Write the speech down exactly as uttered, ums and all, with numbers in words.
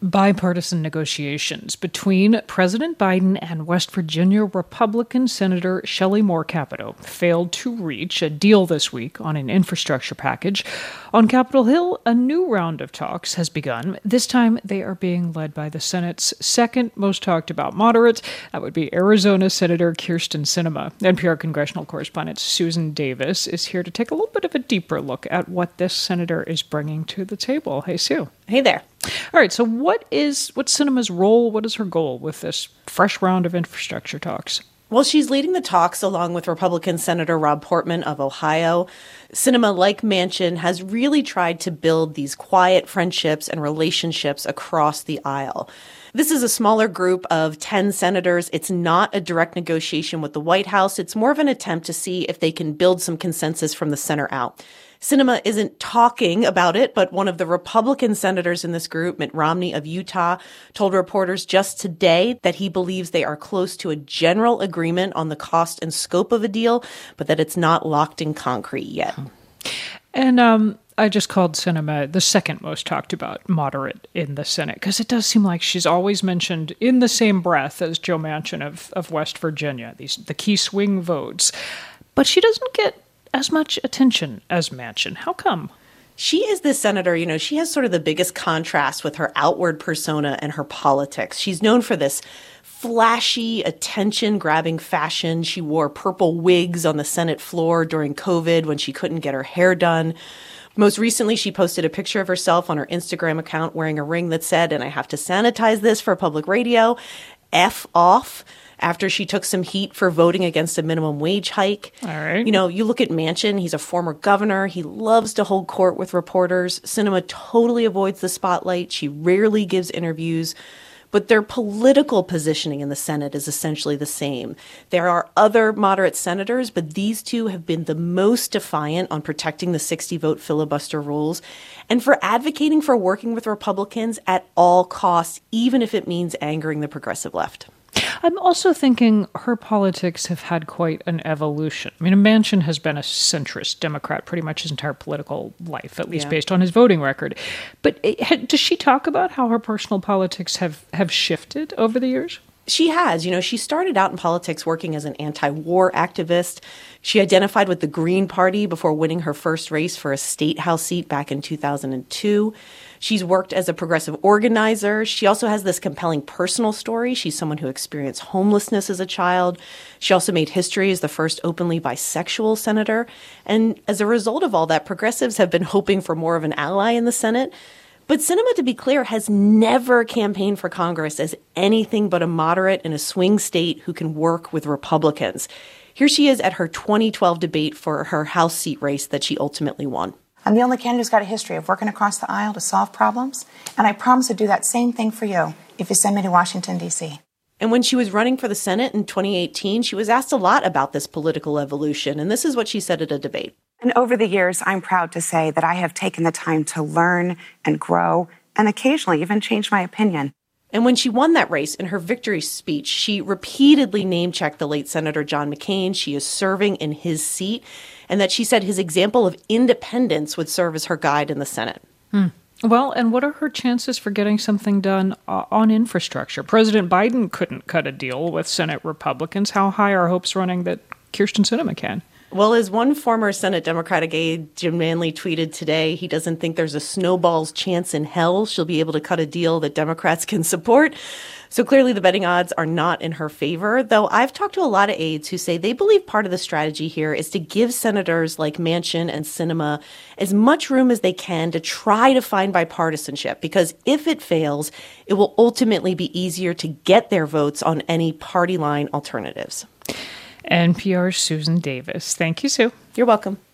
Bipartisan negotiations between President Biden and West Virginia Republican Senator Shelley Moore Capito failed to reach a deal this week on an infrastructure package. On Capitol Hill, a new round of talks has begun. This time, they are being led by the Senate's second most talked about moderate. That would be Arizona Senator Kyrsten Sinema. N P R congressional correspondent Susan Davis is here to take a little bit of a deeper look at what this senator is bringing to the table. Hey, Sue. Hey there. All right, so what is what's Sinema's role? What is her goal with this fresh round of infrastructure talks? Well, she's leading the talks along with Republican Senator Rob Portman of Ohio. Sinema, like Manchin, has really tried to build these quiet friendships and relationships across the aisle. This is a smaller group of ten senators. It's not a direct negotiation with the White House. It's more of an attempt to see if they can build some consensus from the center out. Sinema isn't talking about it, but one of the Republican senators in this group, Mitt Romney of Utah, told reporters just today that he believes they are close to a general agreement on the cost and scope of a deal, but that it's not locked in concrete yet. And um, I just called Sinema the second most talked about moderate in the Senate, because it does seem like she's always mentioned in the same breath as Joe Manchin of, of West Virginia, these the key swing votes. But she doesn't get as much attention as Manchin. How come? She is this senator, you know, she has sort of the biggest contrast with her outward persona and her politics. She's known for this flashy, attention-grabbing fashion. She wore purple wigs on the Senate floor during COVID when she couldn't get her hair done. Most recently, she posted a picture of herself on her Instagram account wearing a ring that said, and I have to sanitize this for public radio, F off, after she took some heat for voting against a minimum wage hike. All right. You know, you look at Manchin, he's a former governor. He loves to hold court with reporters. Sinema totally avoids the spotlight. She rarely gives interviews. But their political positioning in the Senate is essentially the same. There are other moderate senators, but these two have been the most defiant on protecting the sixty-vote filibuster rules and for advocating for working with Republicans at all costs, even if it means angering the progressive left. I'm also thinking her politics have had quite an evolution. I mean, Manchin has been a centrist Democrat pretty much his entire political life, at least yeah. based on his voting record. But it, does she talk about how her personal politics have, have shifted over the years? She has. You know, she started out in politics working as an anti-war activist. She identified with the Green Party before winning her first race for a state house seat back in two thousand two. She's worked as a progressive organizer. She also has this compelling personal story. She's someone who experienced homelessness as a child. She also made history as the first openly bisexual senator. And as a result of all that, progressives have been hoping for more of an ally in the Senate. But Sinema, to be clear, has never campaigned for Congress as anything but a moderate in a swing state who can work with Republicans. Here she is at her twenty twelve debate for her House seat race that she ultimately won. I'm the only candidate who's got a history of working across the aisle to solve problems, and I promise to do that same thing for you if you send me to Washington, D C And when she was running for the Senate in twenty eighteen, she was asked a lot about this political evolution, and this is what she said at a debate. And over the years, I'm proud to say that I have taken the time to learn and grow and occasionally even change my opinion. And when she won that race, in her victory speech, she repeatedly name-checked the late Senator John McCain. She is serving in his seat, and that she said his example of independence would serve as her guide in the Senate. Hmm. Well, and what are her chances for getting something done uh, on infrastructure? President Biden couldn't cut a deal with Senate Republicans. How high are hopes running that Kyrsten Sinema can? Well, as one former Senate Democratic aide, Jim Manley, tweeted today, he doesn't think there's a snowball's chance in hell she'll be able to cut a deal that Democrats can support. So clearly the betting odds are not in her favor, though I've talked to a lot of aides who say they believe part of the strategy here is to give senators like Manchin and Sinema as much room as they can to try to find bipartisanship, because if it fails, it will ultimately be easier to get their votes on any party line alternatives. N P R's Susan Davis. Thank you, Sue. You're welcome.